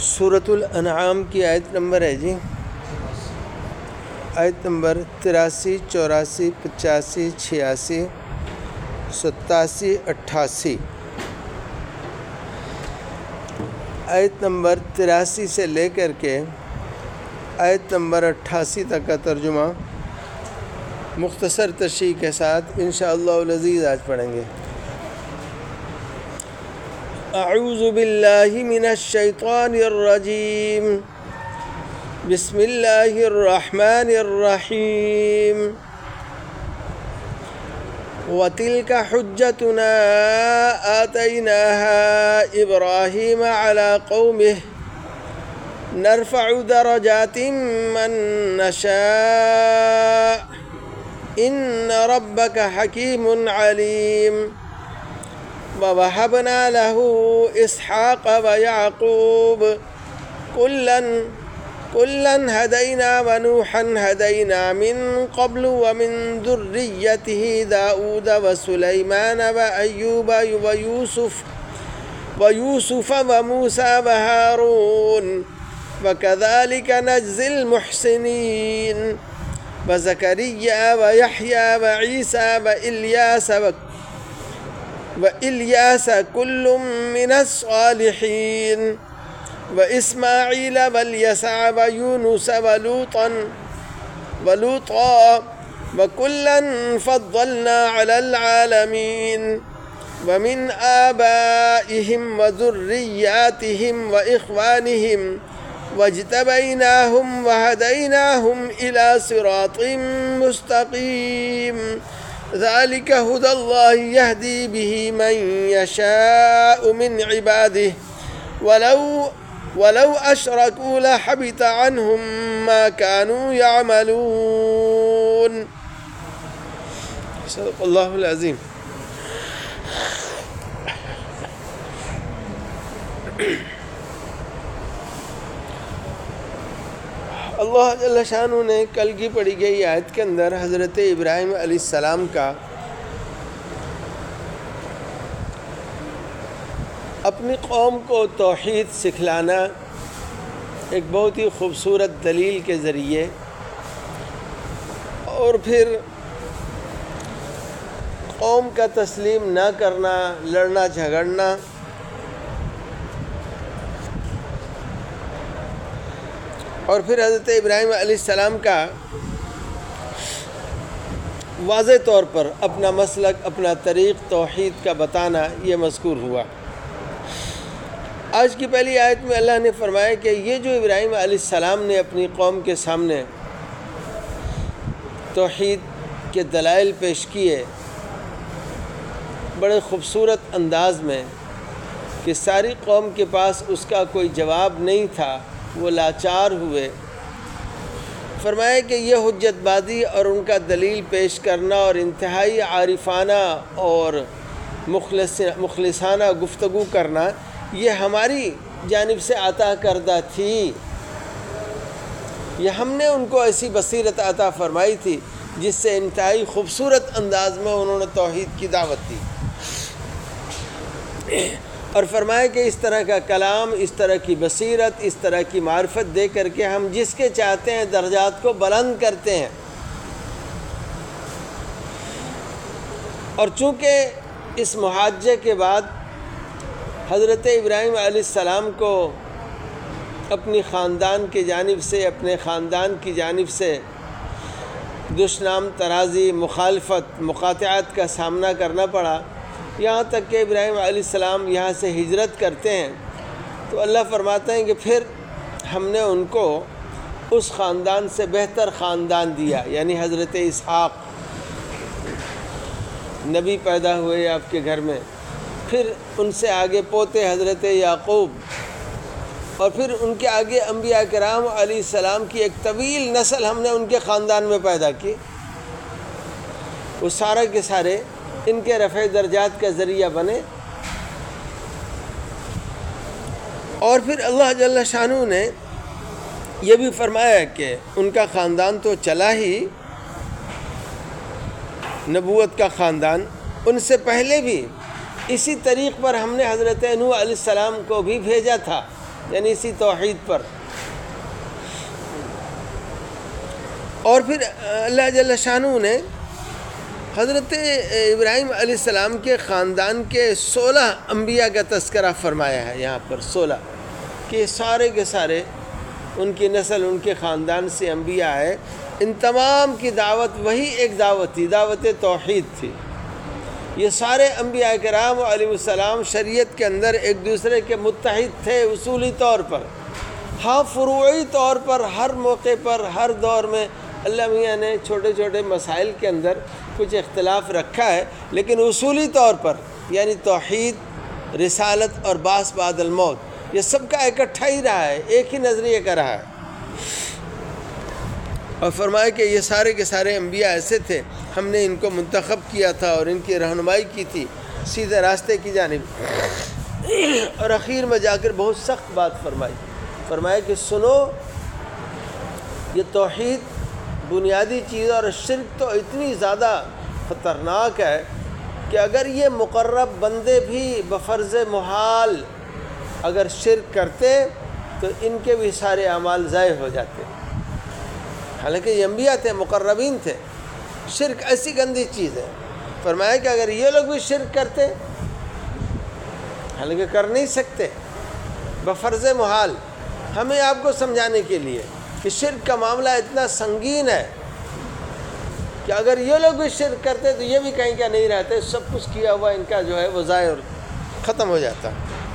سورۃ الانعام کی آیت نمبر ہے جی، آیت نمبر 83، 84، 85، 86، 87، 88۔ آیت نمبر 83 سے لے کر کے آیت نمبر 88 تک کا ترجمہ مختصر تشریح کے ساتھ انشاءاللہ العزیز آج پڑھیں گے۔ اعوذ باللہ من الشیطان الرجیم، بسم اللہ الرحمن الرحیم۔ وَتِلْكَ حُجَّتُنَا آتَيْنَاهَا إِبْرَاهِيمَ عَلَى قَوْمِهِ نَرْفَعُ دَرَجَاتٍ مَّن نَّشَاءُ إِنَّ رَبَّكَ حَكِيمٌ عَلِيمٌ۔ وَوَهَبْنَا لَهُ إِسْحَاقَ وَيَعْقُوبَ كُلًّا هَدَيْنَا وَنُوحًا هَدَيْنَا مِن قَبْلُ وَمِن ذُرِّيَّتِهِ دَاوُودَ وَسُلَيْمَانَ وَأَيُّوبَ وَيُوسُفَ وَمُوسَى وَهَارُونَ وَكَذَلِكَ نَجْزِي الْمُحْسِنِينَ۔ وَزَكَرِيَّا وَيَحْيَىٰ وَعِيسَىٰ وَإِلْيَاسَ كُلٌّ مِّنَ الصَّالِحِينَ۔ وَإِسْمَاعِيلَ وَالْيَسَعَ وَيُونُسَ وَلُوطًا وَكُلًّا فَضَّلْنَا عَلَى الْعَالَمِينَ۔ وَمِنْ آبَائِهِمْ وَذُرِّيَّاتِهِمْ وَإِخْوَانِهِمْ وَاجْتَبَيْنَاهُمْ وَهَدَيْنَاهُمْ إِلَى صِرَاطٍ مُّسْتَقِيمٍ۔ ذَلِكَ هُدَى اللَّهِ يَهْدِي بِهِ مَن يَشَاءُ مِنْ عِبَادِهِ وَلَوْ أَشْرَكُوا لَحَبِطَ عَنْهُم مَّا كَانُوا يَعْمَلُونَ۔ صدق اللہ العظیم۔ اللہ جل شانہ نے کل کی پڑھی گئی آیت کے اندر حضرت ابراہیم علیہ السلام کا اپنی قوم کو توحید سکھلانا ایک بہت ہی خوبصورت دلیل کے ذریعے، اور پھر قوم کا تسلیم نہ کرنا، لڑنا جھگڑنا، اور پھر حضرت ابراہیم علیہ السلام کا واضح طور پر اپنا مسلک، اپنا طریق توحید کا بتانا، یہ مذکور ہوا۔ آج کی پہلی آیت میں اللہ نے فرمایا کہ یہ جو ابراہیم علیہ السلام نے اپنی قوم کے سامنے توحید کے دلائل پیش کیے بڑے خوبصورت انداز میں کہ ساری قوم کے پاس اس کا کوئی جواب نہیں تھا، وہ لاچار ہوئے۔ فرمایا کہ یہ حجت بازی اور ان کا دلیل پیش کرنا اور انتہائی عارفانہ اور مخلصانہ گفتگو کرنا یہ ہماری جانب سے عطا کردہ تھی۔ یہ ہم نے ان کو ایسی بصیرت عطا فرمائی تھی جس سے انتہائی خوبصورت انداز میں انہوں نے توحید کی دعوت دی، اور فرمایا کہ اس طرح کا کلام، اس طرح کی بصیرت، اس طرح کی معرفت دے کر کے ہم جس کے چاہتے ہیں درجات کو بلند کرتے ہیں۔ اور چونکہ اس محاجے کے بعد حضرت ابراہیم علیہ السلام کو اپنی خاندان کی جانب سے، اپنے خاندان کی جانب سے دشنام ترازی، مخالفت، مقاطعات کا سامنا کرنا پڑا، یہاں تک کہ ابراہیم علیہ السلام یہاں سے ہجرت کرتے ہیں، تو اللہ فرماتے ہیں کہ پھر ہم نے ان کو اس خاندان سے بہتر خاندان دیا، یعنی حضرت اسحاق نبی پیدا ہوئے آپ کے گھر میں، پھر ان سے آگے پوتے حضرت یعقوب، اور پھر ان کے آگے انبیاء کرام علیہ السلام کی ایک طویل نسل ہم نے ان کے خاندان میں پیدا کی۔ وہ سارے کے سارے ان کے رفع درجات کا ذریعہ بنے۔ اور پھر اللہ جل شانہ نے یہ بھی فرمایا کہ ان کا خاندان تو چلا ہی، نبوت کا خاندان، ان سے پہلے بھی اسی طریق پر ہم نے حضرت نوح علیہ السلام کو بھی بھیجا تھا، یعنی اسی توحید پر۔ اور پھر اللہ جل شانہ نے حضرت ابراہیم علیہ السلام کے خاندان کے 16 انبیاء کا تذکرہ فرمایا ہے یہاں پر، 16 کہ سارے کے سارے ان کی نسل، ان کے خاندان سے انبیاء ہے۔ ان تمام کی دعوت وہی ایک دعوت تھی، دعوت توحید تھی۔ یہ سارے انبیاء کرام علیہ السلام شریعت کے اندر ایک دوسرے کے متحد تھے اصولی طور پر، ہاں فروعی طور پر ہر موقع پر ہر دور میں اللہ میاں نے چھوٹے چھوٹے مسائل کے اندر کچھ اختلاف رکھا ہے، لیکن اصولی طور پر یعنی توحید، رسالت اور بعث بعد الموت، یہ سب کا اکٹھا ہی رہا ہے، ایک ہی نظریے کا رہا ہے۔ اور فرمایا کہ یہ سارے کے سارے انبیاء ایسے تھے، ہم نے ان کو منتخب کیا تھا اور ان کی رہنمائی کی تھی سیدھے راستے کی جانب۔ اور اخیر میں جا کر بہت سخت بات فرمایا کہ سنو، یہ توحید بنیادی چیز، اور شرک تو اتنی زیادہ خطرناک ہے کہ اگر یہ مقرب بندے بھی بفرض محال اگر شرک کرتے تو ان کے بھی سارے اعمال ضائع ہو جاتے، حالانکہ یہ انبیاء تھے، مقربین تھے۔ شرک ایسی گندی چیز ہے، فرمایا کہ اگر یہ لوگ بھی شرک کرتے، حالانکہ کر نہیں سکتے، بفرض محال، ہمیں آپ کو سمجھانے کے لیے کہ شرک کا معاملہ اتنا سنگین ہے کہ اگر یہ لوگ بھی شرک کرتے تو یہ بھی کہیں کیا نہیں رہتے، سب کچھ کیا ہوا ان کا جو ہے وہ ضائع اور ختم ہو جاتا۔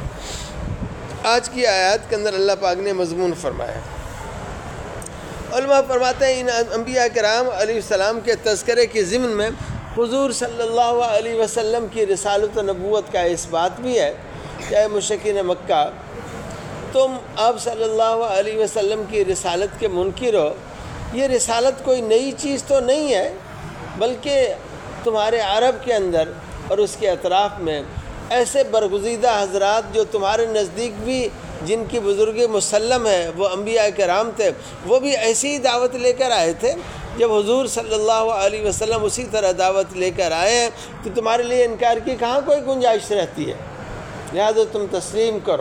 آج کی آیات کے اندر اللہ پاک نے مضمون فرمایا، علماء فرماتے ہیں ان انبیاء کرام علیہ السلام کے تذکرے کے ضمن میں حضور صلی اللہ علیہ وسلم کی رسالت و نبوت کا اس بات بھی ہے کہ اے مشرکین مکہ، تم آپ صلی اللہ علیہ وسلم کی رسالت کے منکر ہو۔ یہ رسالت کوئی نئی چیز تو نہیں ہے، بلکہ تمہارے عرب کے اندر اور اس کے اطراف میں ایسے برگزیدہ حضرات جو تمہارے نزدیک بھی جن کی بزرگی مسلم ہے وہ انبیاء کرام تھے، وہ بھی ایسی ہی دعوت لے کر آئے تھے۔ جب حضور صلی اللہ علیہ وسلم اسی طرح دعوت لے کر آئے ہیں تو تمہارے لیے انکار کی کہاں کوئی گنجائش رہتی ہے، لہذا تم تسلیم کرو۔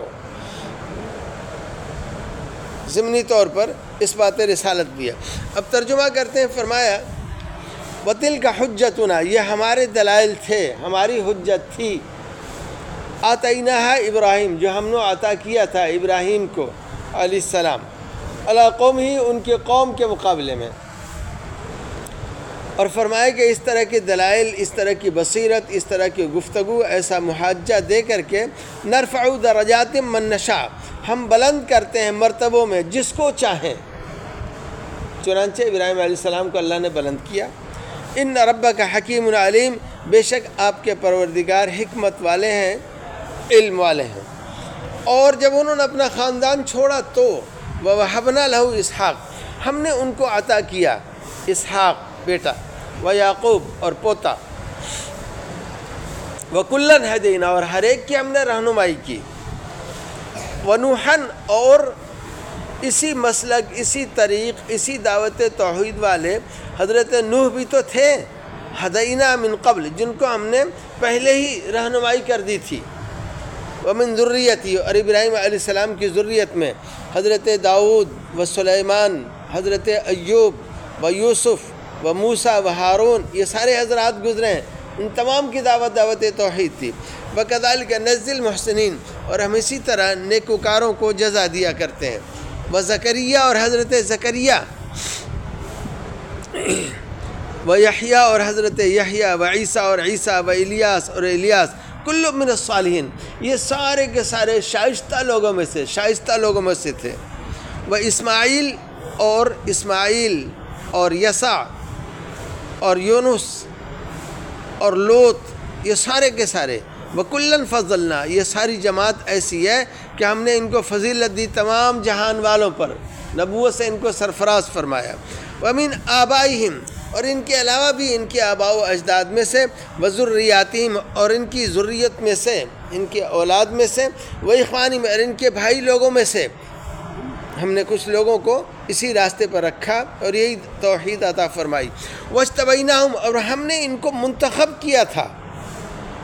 ضمنی طور پر اس بات رسالت بھی ہے۔ اب ترجمہ کرتے ہیں، فرمایا وَتِلْكَ حُجَّتُنَا، یہ ہمارے دلائل تھے، ہماری حجت تھی، آتَيْنَاهَا ابراہیم، جو ہم نے عطا کیا تھا ابراہیم کو علیہ السلام، علی قومہ، ان کے قوم کے مقابلے میں۔ اور فرمایا کہ اس طرح کے دلائل، اس طرح کی بصیرت، اس طرح کی گفتگو، ایسا محاجہ دے کر کے نرفع درجات من نشاء، ہم بلند کرتے ہیں مرتبوں میں جس کو چاہیں۔ چنانچہ ابراہیم علیہ السلام کو اللہ نے بلند کیا۔ ان ربک حکیم علیم، بے شک آپ کے پروردگار حکمت والے ہیں، علم والے ہیں۔ اور جب انہوں نے اپنا خاندان چھوڑا تو وَوَهَبْنَا لَهُ اسحاق، ہم نے ان کو عطا کیا اسحاق بیٹا، ویعقوب اور پوتا، وَكُلًّا هَدَيْنَا، اور ہر ایک کی ہم نے رہنمائی کی، وَنُوحًا، اور اسی مسلک، اسی طریق، اسی دعوت توحید والے حضرت نوح بھی تو تھے، ہدینا من قبل، جن کو ہم نے پہلے ہی رہنمائی کر دی تھی، ومن ذریتی، اور ابراہیم علیہ السلام کی ذریت میں حضرت داؤد و سلیمان، حضرت ایوب و یوسف و موسیٰ و ہارون، یہ سارے حضرات گزرے ہیں، ان تمام کی دعوت توحید تھی۔ وَكَذَلِكَ نَجْزِي الْمُحْسِنِينَ، اور ہم اسی طرح نیکوکاروں کو جزا دیا کرتے ہیں۔ وزکریا، اور حضرت زکریا، ویحییٰ، اور حضرت یحییٰ، وعیسیٰ، اور عیسیٰ، والیاس، اور الیاس، کل من الصالحین، یہ سارے کے سارے شائستہ لوگوں میں سے تھے۔ واسماعیل، اور یسع، اور یونس، اور لوط، یہ سارے کے سارے، وَكُلًّا فَضَّلْنَا، یہ ساری جماعت ایسی ہے کہ ہم نے ان کو فضیلت دی تمام جہان والوں پر، نبوت سے ان کو سرفراز فرمایا۔ وَمِنْ آبائِهِمْ، اور ان کے علاوہ بھی ان کے آباء و اجداد میں سے، وَذُرِّيَّاتِهِمْ، اور ان کی ذریت میں سے، ان کے اولاد میں سے، وَإِخْوَانِهِمْ، اور ان کے بھائی لوگوں میں سے ہم نے کچھ لوگوں کو اسی راستے پر رکھا اور یہی توحید عطا فرمائی۔ وَاجْتَبَيْنَاهُمْ، اور ہم نے ان کو منتخب کیا تھا،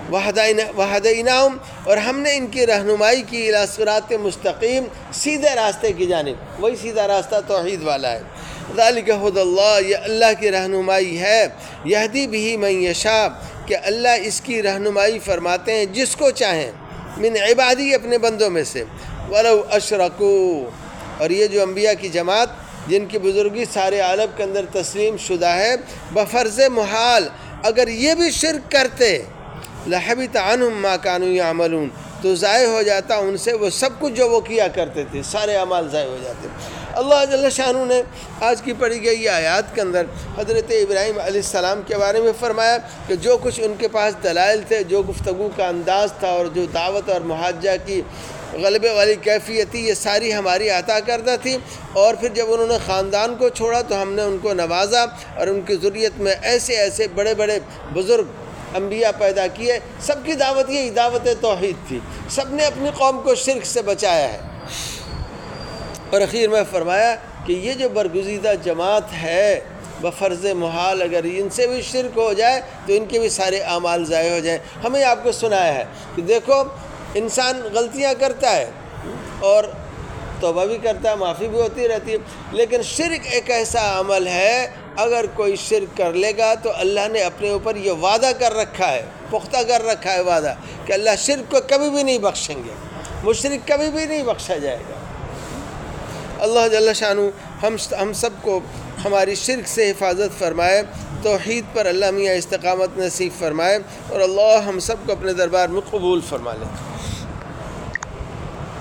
وہدیناہم، اور ہم نے ان کی رہنمائی کی الی صراط مستقیم، سیدھے راستے کی جانب، وہی سیدھا راستہ توحید والا ہے۔ ذالک ھدی اللہ، یہ اللہ کی رہنمائی ہے، یہدی بہ من یشاء، کہ اللہ اس کی رہنمائی فرماتے ہیں جس کو چاہیں، من عبادی، اپنے بندوں میں سے، ولو اشرکوا، اور یہ جو انبیاء کی جماعت جن کی بزرگی سارے عالم کے اندر تسلیم شدہ ہے، بفرض محال اگر یہ بھی شرک کرتے، لحبط عنہم ما کانوا یعملون، تو ضائع ہو جاتا ان سے وہ سب کچھ جو وہ کیا کرتے تھے، سارے اعمال ضائع ہو جاتے۔ اللہ جل شانہ نے آج کی پڑھی گئی آیات کے اندر حضرت ابراہیم علیہ السلام کے بارے میں فرمایا کہ جو کچھ ان کے پاس دلائل تھے، جو گفتگو کا انداز تھا، اور جو دعوت اور محاجہ کی غلبے والی کیفیت تھی، یہ ساری ہماری عطا کردہ تھی۔ اور پھر جب انہوں نے خاندان کو چھوڑا تو ہم نے ان کو نوازا، اور ان کی ذریت میں ایسے ایسے بڑے بڑے بزرگ انبیاء پیدا کیے۔ سب کی دعوت یہی دعوت توحید تھی، سب نے اپنی قوم کو شرک سے بچایا ہے۔ اور اخیر میں فرمایا کہ یہ جو برگزیدہ جماعت ہے، بفرض محال اگر ان سے بھی شرک ہو جائے تو ان کے بھی سارے اعمال ضائع ہو جائیں۔ ہمیں آپ کو سنایا ہے کہ دیکھو انسان غلطیاں کرتا ہے اور توبہ بھی کرتا ہے، معافی بھی ہوتی رہتی ہے، لیکن شرک ایک ایسا عمل ہے، اگر کوئی شرک کر لے گا تو اللہ نے اپنے اوپر یہ وعدہ کر رکھا ہے، پختہ کر رکھا ہے وعدہ، کہ اللہ شرک کو کبھی بھی نہیں بخشیں گے، مشرک کبھی بھی نہیں بخشا جائے گا۔ اللہ جل شانہ ہم سب کو ہماری شرک سے حفاظت فرمائے، توحید پر اللہ میاں استقامت نصیب فرمائے، اور اللہ ہم سب کو اپنے دربار میں قبول فرما لے۔